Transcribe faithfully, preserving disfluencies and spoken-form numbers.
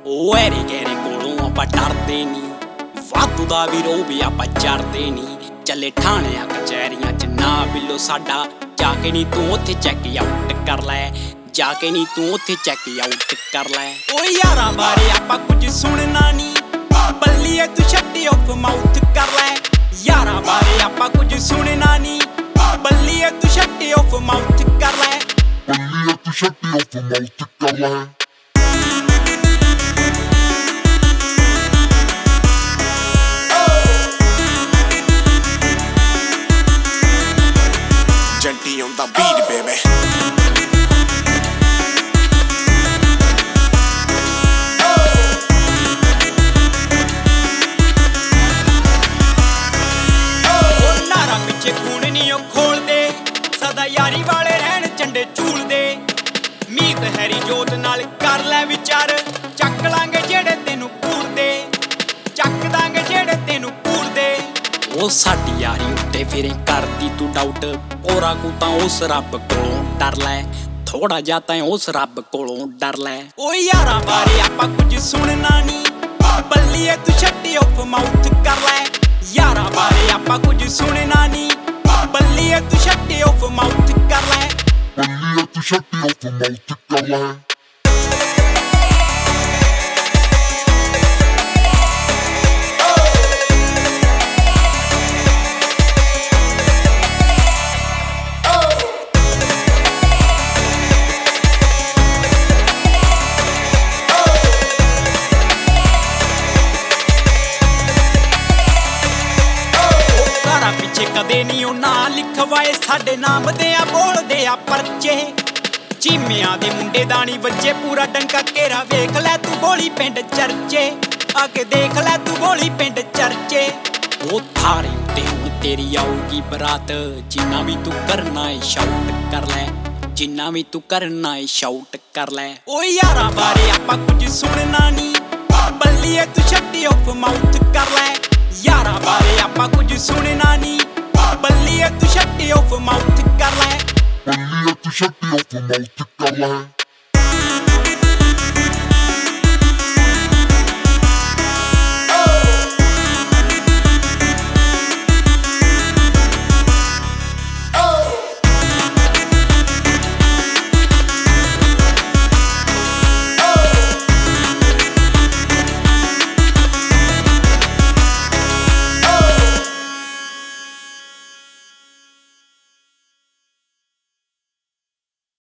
ओरे गहरे कोलों आपां डरदे नी, वाधू दा भी रोह भी आपां चढ़दे नी। चले ठाणियां कचहरियां च ना बिल्लो साडा, जाके नी तू उत्थे चैक आउट कर लै, जाके नी तू उत्थे चैक आउट कर लै। ओ यारां बारे आपां कुछ सुनना नी, बल्लिए तू शट ऑफ माउथ कर लै। यारां बारे आपां कुछ सुनना नी, बल्लिए तू शट ऑफ माउथ कर लै, बल्लिए तू शट ऑफ माउथ कर लै। Genty on the beat, baby. नारा पिछे खून नहीं ओ खोल दे, सदा यारी वाले रहन झंडे झूल दे। मीत हैरी जोत नाल कर लै विचार, चक लांगे जेड़े तेनू कूड़ दे, चक दांगे जेड़े तेनू कूड़ दे। ओ साडी यारी उत्ते फिरे करदी तू डाउट, ओरा को तां उस रब कोलों डर लै, थोड़ा जा तां उस रब कोलों डर लै। ओ यारां बारे आपां कुछ सुनना नी, बल्लिए तू शट ऑफ माउथ कर लै। यारां बारे आपां कुछ सुनना नी, बल्लिए तू शट ऑफ माउथ कर लै, बल्लिए तू शट ऑफ माउथ कर लै। पिछे कदे नी ओ ना लिखवाए, साडे नाम दे आ बोलदे आ परचे। चीमियां दे मुंडे दानी बच्चे पूरा डंका घेरा, वेख लै तू बोली पिंड चर्चे, आके देख लै तू बोली पिंड चर्चे। ओ थारे उत्ते हुण तेरी आऊगी बरात, जिन्ना भी तू करना है शाउट कर लै, जिन्ना भी तू करना है शाउट कर लै। ओ यारां बारे आपां कुछ सुनना नी, बल्लिए तू शट ऑफ माउथ कर लै। यारां बारे आपां कुछ सुनना नी, बल्लिए तू शट ऑफ माउथ कर लै, बल्लिए तू शट ऑफ माउथ कर लै।